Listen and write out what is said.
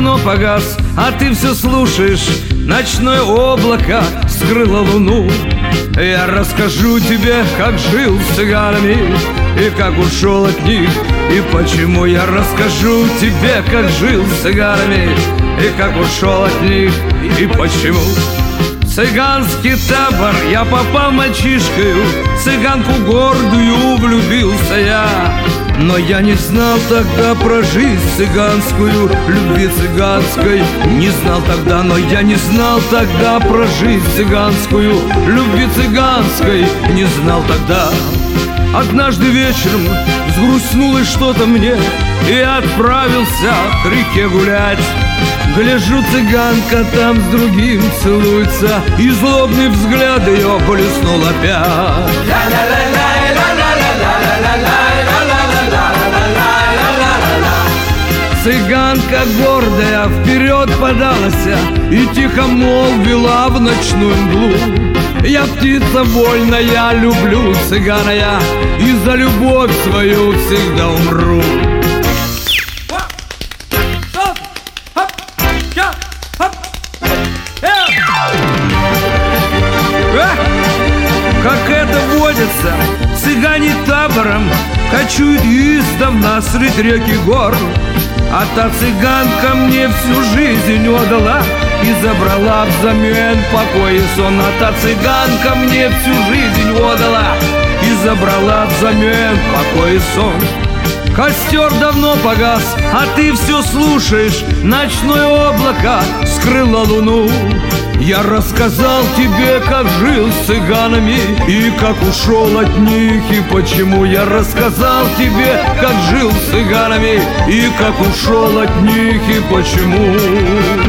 давно погас, а ты все слушаешь. Ночное облако скрыло луну. Я расскажу тебе, как жил с цыганами и как ушел от них, и почему. Я расскажу тебе, как жил с цыганами и как ушел от них, и почему. В цыганский табор я попал мальчишкою, цыганку гордую влюбился я. Но я не знал тогда про жизнь цыганскую, любви цыганской не знал тогда. Но я не знал тогда про жизнь цыганскую, любви цыганской не знал тогда. Однажды вечером взгрустнулось что-то мне, и я отправился к реке гулять. Гляжу, цыганка там с другим целуется, и злобный взгляд ее блеснул опять. Цыганка гордая вперед подалась и тихо молвила в ночную мглу: я птица вольная, люблю цыгана я, и за любовь свою всегда умру. Как это водится, цыгане табором кочуют издавна средь реки гор. А та цыганка мне всю жизнь отдала и забрала взамен покой и сон. А та цыганка мне всю жизнь отдала и забрала взамен покой и сон. Костер давно погас, а ты все слушаешь. Ночное облако скрыло луну. Я рассказал тебе, как жил с цыганами и как ушел от них, и почему. Я рассказал тебе, как жил с цыганами и как ушел от них, и почему.